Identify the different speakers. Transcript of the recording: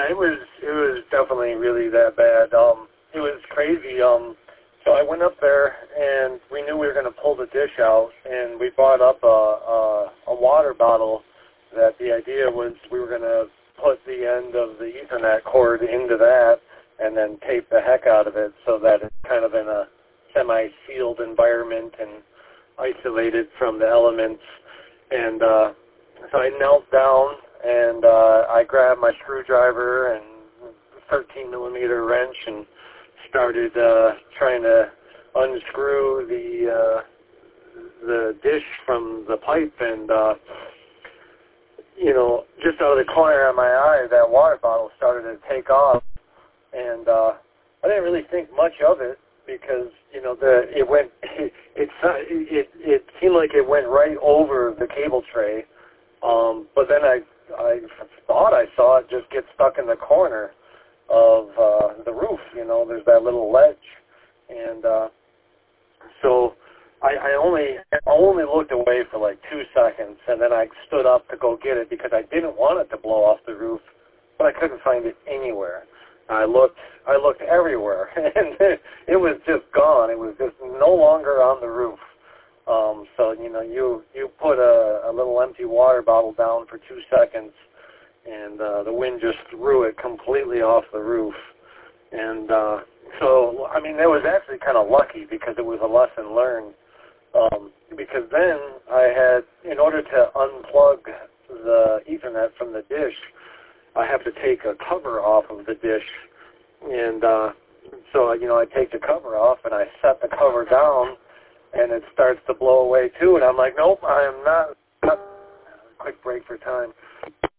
Speaker 1: Yeah, it was definitely really that bad. It was crazy. So I went up there, and we knew we were going to pull the dish out, and we brought up a water bottle that the idea was we were going to put the end of the Ethernet cord into that and then tape the heck out of it so that it's kind of in a semi-sealed environment and isolated from the elements. And so I knelt down, and I grabbed my screwdriver and 13-millimeter wrench and started trying to unscrew the dish from the pipe, and just out of the corner of my eye, that water bottle started to take off, and I didn't really think much of it because it seemed like it went right over the cable tray, but then I thought I saw it just get stuck in the corner of the roof. There's that little ledge, and so I only looked away for like 2 seconds, and then I stood up to go get it because I didn't want it to blow off the roof, but I couldn't find it anywhere. I looked everywhere, and it was just gone. It was just no longer on the roof. So you put a little empty water bottle down for 2 seconds, and the wind just threw it completely off the roof. And so, I mean, it was actually kind of lucky because it was a lesson learned. Because then I had, in order to unplug the Ethernet from the dish, I have to take a cover off of the dish. And so, I take the cover off and I set the cover down, and it starts to blow away too. And I'm like, nope, I am not. Quick break for time.